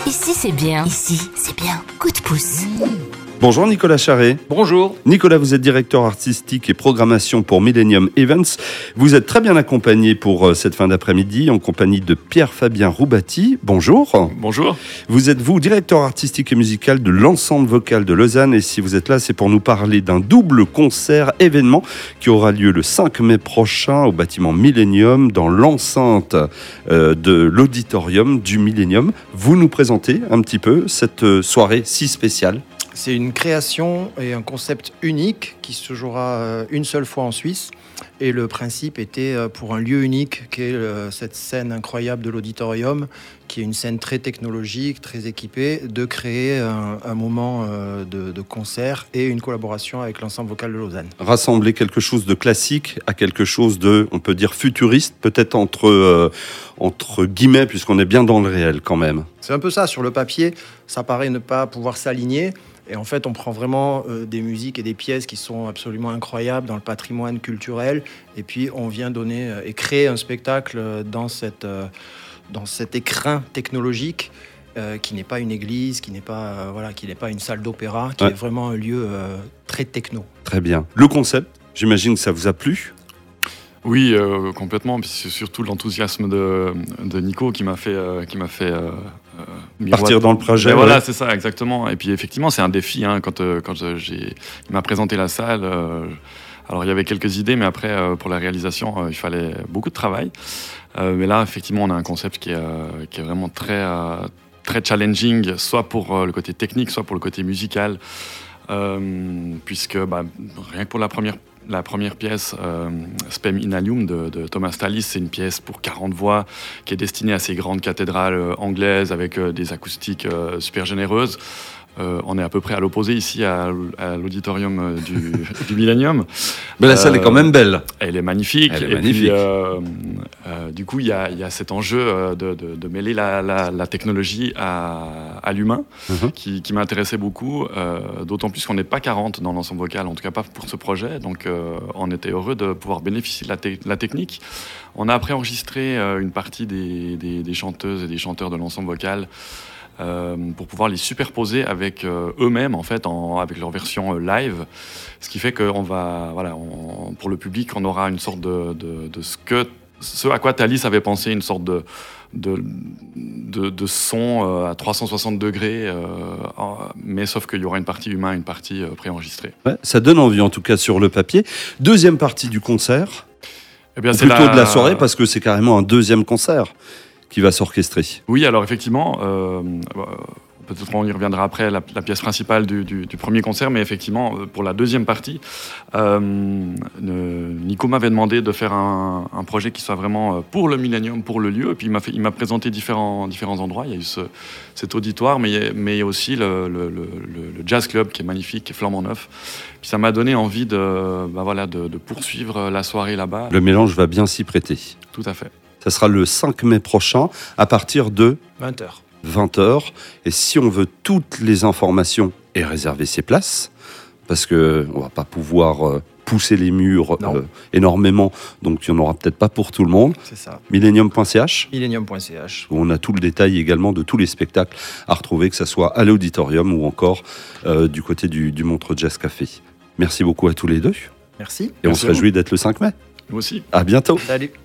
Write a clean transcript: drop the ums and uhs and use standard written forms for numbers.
Ici c'est bien. Ici c'est bien. Coup de pouce. Bonjour Nicolas Charret. Bonjour. Nicolas, vous êtes directeur artistique et programmation pour Millennium Events. Vous êtes très bien accompagné pour cette fin d'après-midi en compagnie de Pierre-Fabien Roubati. Bonjour. Bonjour. Vous êtes directeur artistique et musical de l'ensemble vocal de Lausanne et si vous êtes là, c'est pour nous parler d'un double concert événement qui aura lieu le 5 mai prochain au bâtiment Millennium dans l'enceinte de l'auditorium du Millennium. Vous nous présentez un petit peu cette soirée si spéciale. C'est une création et un concept unique qui se jouera une seule fois en Suisse. Et le principe était pour un lieu unique qui est cette scène incroyable de l'auditorium, qui est une scène très technologique, très équipée, de créer un moment de concert et une collaboration avec l'ensemble vocal de Lausanne. Rassembler quelque chose de classique à quelque chose de, on peut dire, futuriste, peut-être entre guillemets, puisqu'on est bien dans le réel quand même. C'est un peu ça, sur le papier, ça paraît ne pas pouvoir s'aligner. Et en fait, on prend vraiment des musiques et des pièces qui sont absolument incroyables dans le patrimoine culturel. Et puis, on vient donner et créer un spectacle dans cet écrin technologique qui n'est pas une église, qui n'est pas une salle d'opéra, qui est vraiment un lieu très techno. Très bien. Le concept, j'imagine que ça vous a plu ? Oui, complètement. C'est surtout l'enthousiasme de Nico qui m'a fait partir dans le projet. Voilà, c'est ça, exactement. Et puis effectivement, c'est un défi. Quand il m'a présenté la salle, alors il y avait quelques idées, mais après, pour la réalisation, il fallait beaucoup de travail. Mais là, effectivement, on a un concept qui est vraiment très challenging, soit pour le côté technique, soit pour le côté musical. Puisque rien que pour la première pièce, Spem in Alium de Thomas Tallis, c'est une pièce pour 40 voix qui est destinée à ces grandes cathédrales anglaises avec des acoustiques super généreuses. On est à peu près à l'opposé ici à l'auditorium du Millennium. Mais la salle est quand même belle. Elle est magnifique. Magnifique. Puis, du coup, il y a cet enjeu de mêler la technologie à l'humain qui m'intéressait beaucoup, d'autant plus qu'on n'est pas 40 dans l'ensemble vocal, en tout cas pas pour ce projet. Donc, on était heureux de pouvoir bénéficier de la technique. On a après enregistré une partie des chanteuses et des chanteurs de l'ensemble vocal pour pouvoir les superposer avec eux-mêmes, en fait, avec leur version live. Ce qui fait qu'on va, pour le public, on aura une sorte de ce à quoi Thalys avait pensé, une sorte de son à 360 degrés, mais sauf qu'il y aura une partie humaine, une partie préenregistrée. Ouais, ça donne envie, en tout cas, sur le papier. Deuxième partie du concert, c'est plutôt de la soirée, parce que c'est carrément un deuxième concert qui va s'orchestrer. Oui, alors effectivement, peut-être on y reviendra après, la pièce principale du premier concert, mais effectivement, pour la deuxième partie, Nico m'avait demandé de faire un projet qui soit vraiment pour le Millennium, pour le lieu, et puis il m'a présenté différents endroits. Il y a eu cet auditoire, mais il y a aussi le jazz club qui est magnifique, qui est flambant neuf. Puis ça m'a donné envie de poursuivre la soirée là-bas. Le mélange va bien s'y prêter. Tout à fait. Ça sera le 5 mai prochain, à partir de 20h. Et si on veut toutes les informations et réserver ses places, parce qu'on ne va pas pouvoir pousser les murs énormément, donc il n'y en aura peut-être pas pour tout le monde. C'est ça. Millennium.ch. Millennium.ch. Où on a tout le détail également de tous les spectacles à retrouver, que ce soit à l'auditorium ou encore du côté du Montreux Jazz Café. Merci beaucoup à tous les deux. Merci. Et on se réjouit d'être le 5 mai. Nous aussi. À bientôt. Salut.